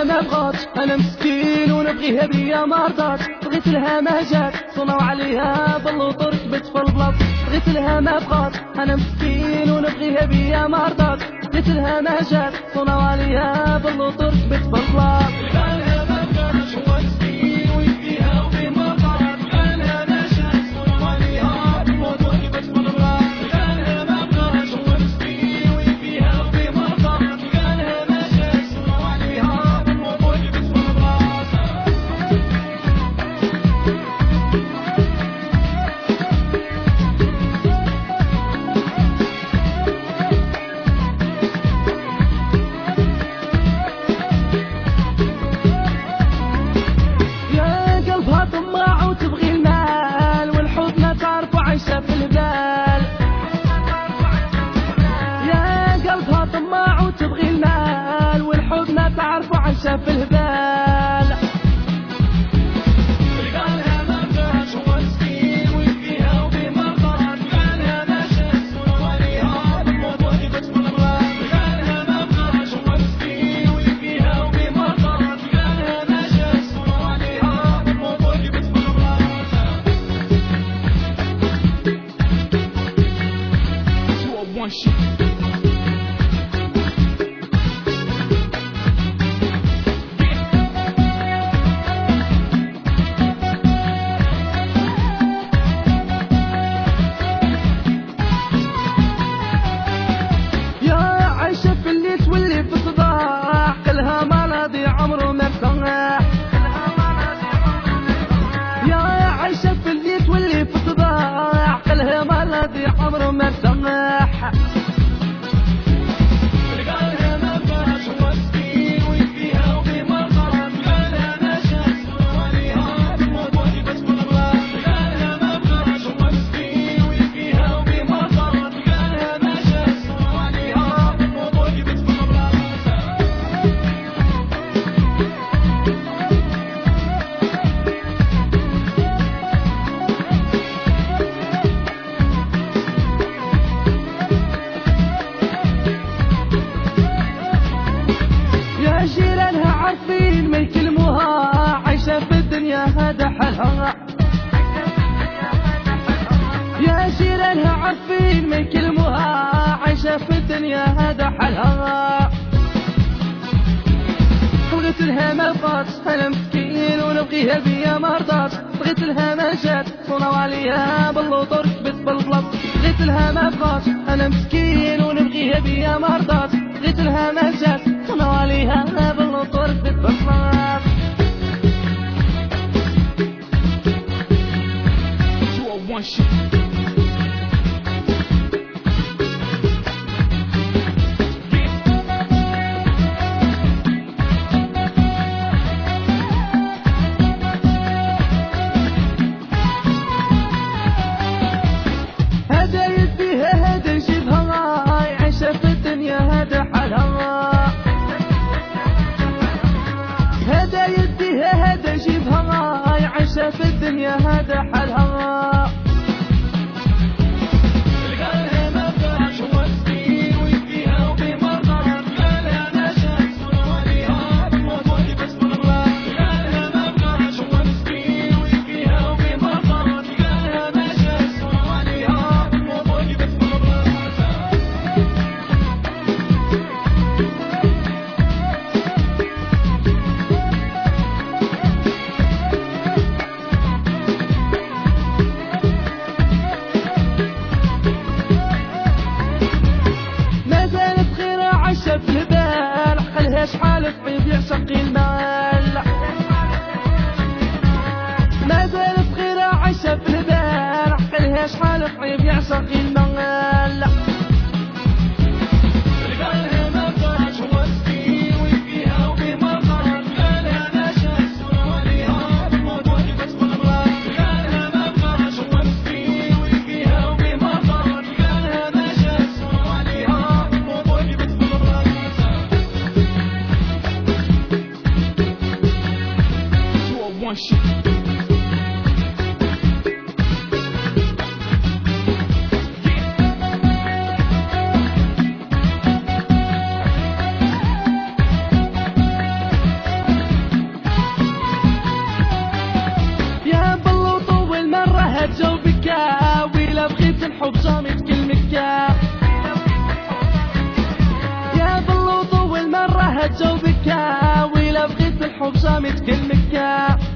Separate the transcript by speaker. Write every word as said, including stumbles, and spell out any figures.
Speaker 1: ما بغاتش، انا مسكين ونبغيها بيا ما رضاتش. بغيت لها ما جات صنعوا عليها باللوطور كبت في البلاط. بغيت لها ما بغاتش، انا مسكين ونبغيها بيا ما رضاتش. بغيت لها ما جات صنعوا عليها باللوطور كبت في البلاط. عايشة في البال يا قلبها طماع وتبغي المال، والحب ما تعرف عايشة في البال. قالها ما بغاش ومسكين ويبكيها وبمرضات. قالها ما شاف صنعوا عليها بالموت وجبت في البلاط. قالها ما بغاش ومسكين ويبكيها وبمرضات. قالها ما شاف صنعوا عليها بالموت وجبت في البلاط. One shit. يا عايشة في اللي تولي في صداع، عقلها ماضي عمره ما ارتاح. يا عايشة في اللي تولي في صداع، عقلها ماضي عمره ما ارتاح. قالها ما بغاش ومسكين ويبكيها وبمرضات. قالها ما شاف صنعوا عليها بالموت وجبت في البلاط. قالها ما بغاش ومسكين ويبكيها وبمرضات. قالها ما شاف صنعوا عليها بالموت وجبت في البلاط. جيرانها عارفين ما يكلموها، عايشة في الدنيا هذا حالها. يا جيرانها عارفين ما يكلموها، عايشة في الدنيا هذا حالها. بغيت لها ما بغاتش، انا مسكين ونبغيها بيا ما رضاتش. بغيت لها ما جات صنعوا عليها باللوطور كبت بالبلاط. بغيت لها ما بغاتش، انا مسكين ونبغيها بيا ما رضاتش. بغيت لها ما جات صنعوا عليها باللوطور كبت بالبلاط. One shit. هذا يديها هذا يجيبها، عايشة في الدنيا هذا حالها. هذا يديها هذا يجيبها، عايشة في الدنيا هذا حالها. قالها ما بغاش ومسكين ويبكيها وبمرضات. قالها ما شاف صنعوا عليها بالموت وجبت في البلاط. قالها ما بغاش ومسكين ويبكيها وبمرضات. قالها ما شاف صنعوا عليها بالموت وجبت في البلاط. عايشة في البال، عقلها شحال طبيب يعشق المال. ما زالت صغيرة عايشة في البال، عقلها شحال طبيب يعشق المال. قالها ما بغاش ومسكين ويبكيها وبمرضات. قالها ما شاف صنعوا عليها بالموت وجبت في البلاط. قالها ما بغاش ومسكين ويبكيها وبمرضات. قالها ما شاف صنعوا عليها بالموت وجبت في البلاط. One shit. الحب جامد كل مكة. يا بلو طول مرة هتجاوبك، ولا بغيت الحب جامد كل مكة.